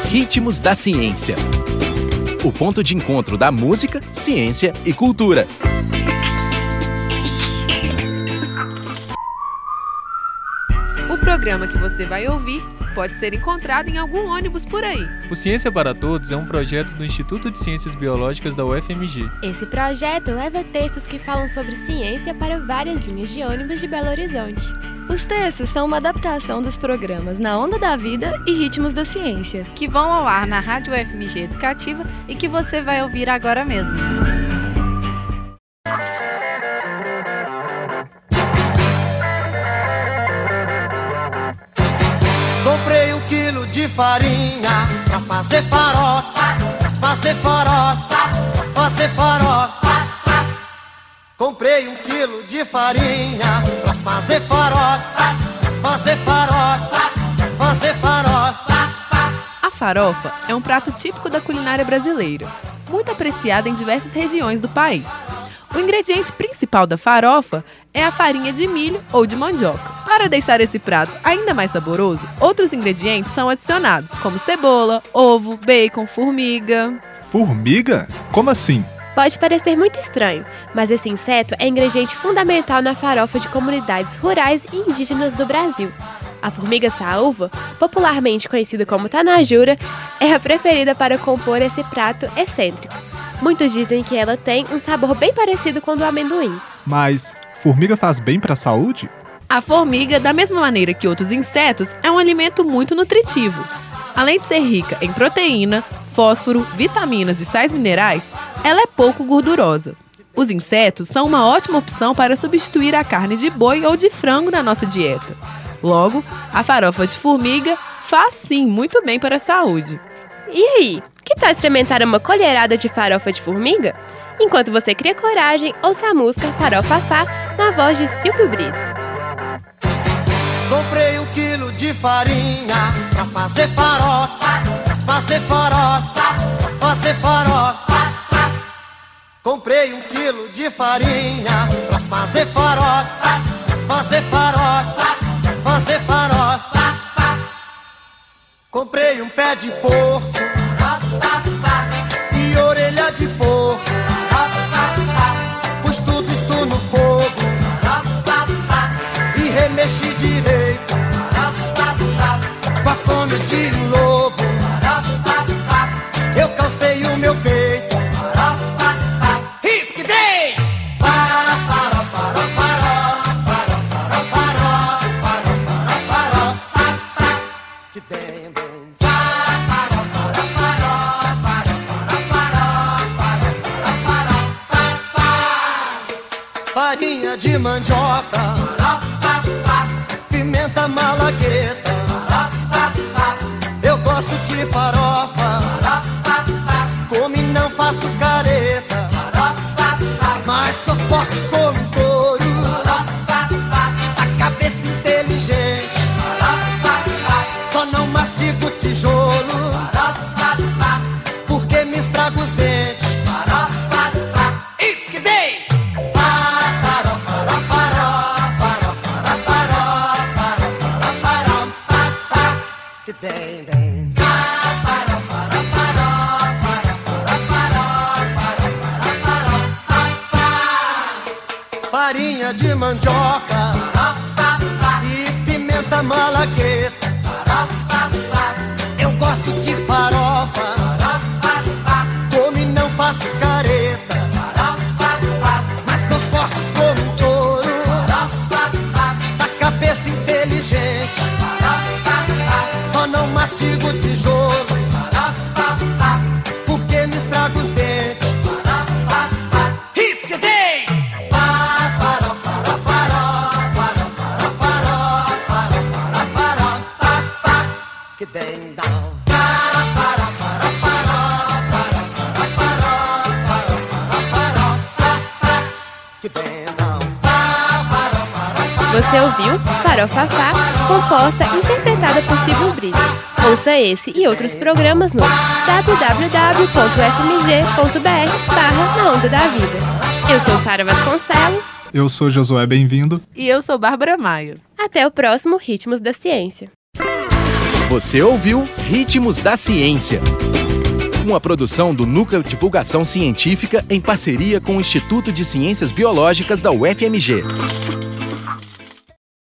Ritmos da Ciência. O ponto de encontro da música, ciência e cultura. O programa que você vai ouvir pode ser encontrado em algum ônibus por aí. O Ciência para Todos é um projeto do Instituto de Ciências Biológicas da UFMG. Esse projeto leva textos que falam sobre ciência para várias linhas de ônibus de Belo Horizonte. Os textos são uma adaptação dos programas Na Onda da Vida e Ritmos da Ciência, que vão ao ar na Rádio UFMG Educativa e que você vai ouvir agora mesmo. Comprei 1 quilo de farinha pra fazer farofa, Comprei 1 quilo de farinha pra fazer farofa, A farofa é um prato típico da culinária brasileira, muito apreciada em diversas regiões do país. O ingrediente principal da farofa é a farinha de milho ou de mandioca. Para deixar esse prato ainda mais saboroso, outros ingredientes são adicionados, como cebola, ovo, bacon, formiga. Formiga? Como assim? Pode parecer muito estranho, mas esse inseto é ingrediente fundamental na farofa de comunidades rurais e indígenas do Brasil. A formiga saúva, popularmente conhecida como tanajura, é a preferida para compor esse prato excêntrico. Muitos dizem que ela tem um sabor bem parecido com o do amendoim. Mas formiga faz bem para a saúde? A formiga, da mesma maneira que outros insetos, é um alimento muito nutritivo. Além de ser rica em proteína, fósforo, vitaminas e sais minerais, ela é pouco gordurosa. Os insetos são uma ótima opção para substituir a carne de boi ou de frango na nossa dieta. Logo, a farofa de formiga faz sim muito bem para a saúde. E aí, que tal experimentar uma colherada de farofa de formiga? Enquanto você cria coragem, ouça a música Farofafá na voz de Silvio Brito. Comprei 1 quilo de farinha pra fazer farofa, Comprei 1 quilo de farinha pra fazer farofa, Comprei 1 pé de porco e orelha de porco, pus tudo isso no fogo e remexi direito, com a fome de um lobo, eu calcei o meu peito. Farinha de mandioca, pimenta malagueta, eu gosto de farofa, como e não faço careta, mas sou forte como um touro, a cabeça inteligente, só não mastigo tijolo, porque me estrago os dentes. Farinha de mandioca e pimenta malagueta, eu gosto de farofa, como e não faço careta, mas sou forte como um touro, da cabeça inteligente, só não mastigo tijolo, porque me estrago os dentes. Você ouviu Farofafá, composta e interpretada por Silvio Brito. Ouça esse e outros programas no www.fmg.br/Na Onda da Vida. Eu sou Sara Vasconcelos. Eu sou Josué Bem-vindo. E eu sou Bárbara Maia. Até o próximo Ritmos da Ciência. Você ouviu Ritmos da Ciência, uma produção do Núcleo de Divulgação Científica em parceria com o Instituto de Ciências Biológicas da UFMG.